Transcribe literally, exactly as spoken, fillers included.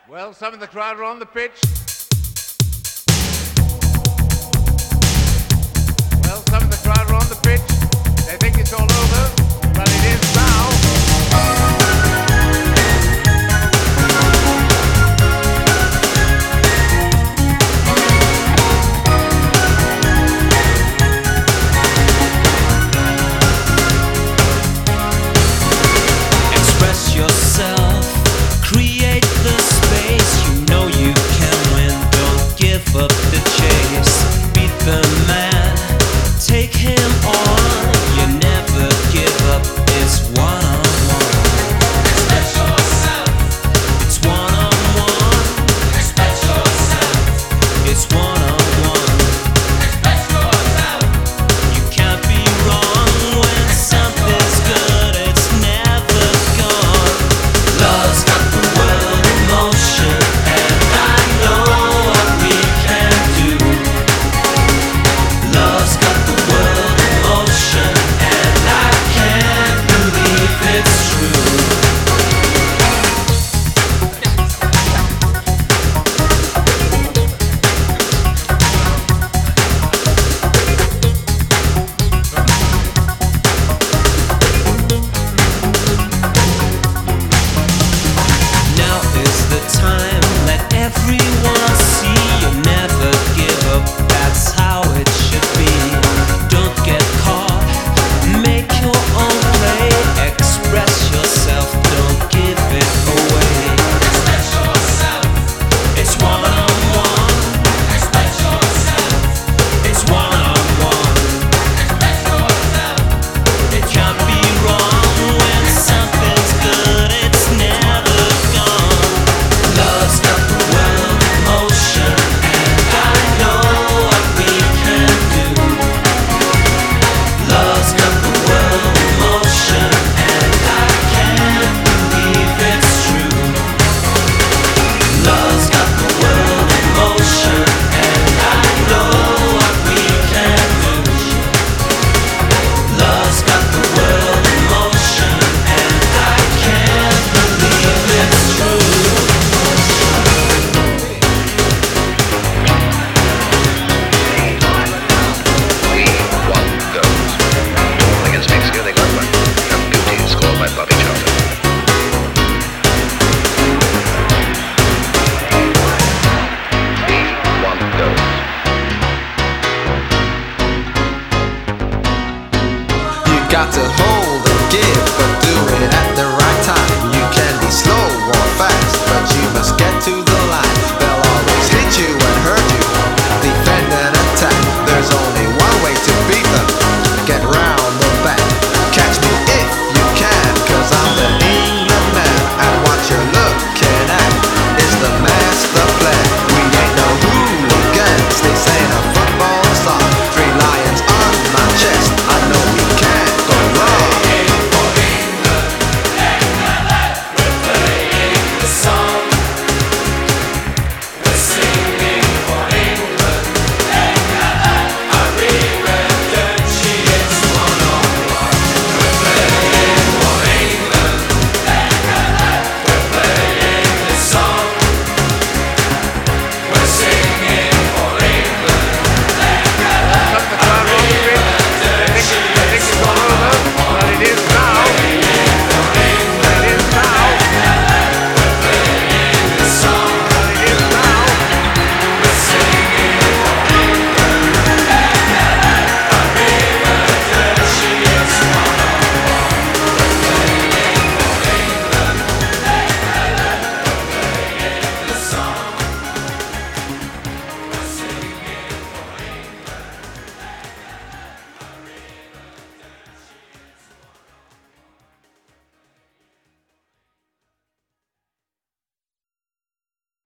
Well, some of the crowd are on the pitch. Well, some of the crowd are on the pitch. They think it's all over, but it is now. Up the chase, beat the man, take him on. You never give up, it's one on one. Express yourself. It's one on one. Express yourself. It's one on one. Express yourself. You can't be wrong when something's good, it's never gone. Love's got the world in motion, and I know what we can do. Love's got the world in motion, and I can't believe it's true. Now is the time, let every